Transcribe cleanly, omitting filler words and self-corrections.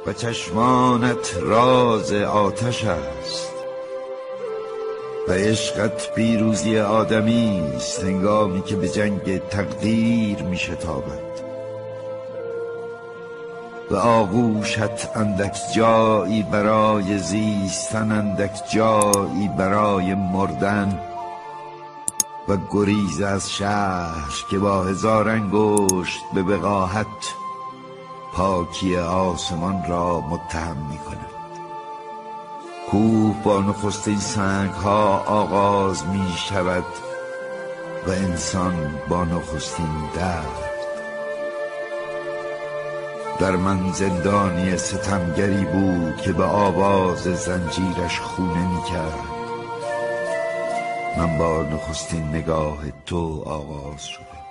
و چشمانت راز آتش است و عشقت پیروزی آدمی است هنگامی که به جنگ تقدیر می شتابد و آغوشت اندک جایی برای زیستن، اندک جایی برای مردن و گریز از شهر که با 1000 انگشت به وقاحت پاکی آسمان را متهم می کند. کوه با نخستین سنگ ها آغاز می شود و انسان با نخستین درد. در من زندانی ستمگری بود که به آواز زنجیرش خونه می کرد. من با نخستین نگاه تو آغاز شدم.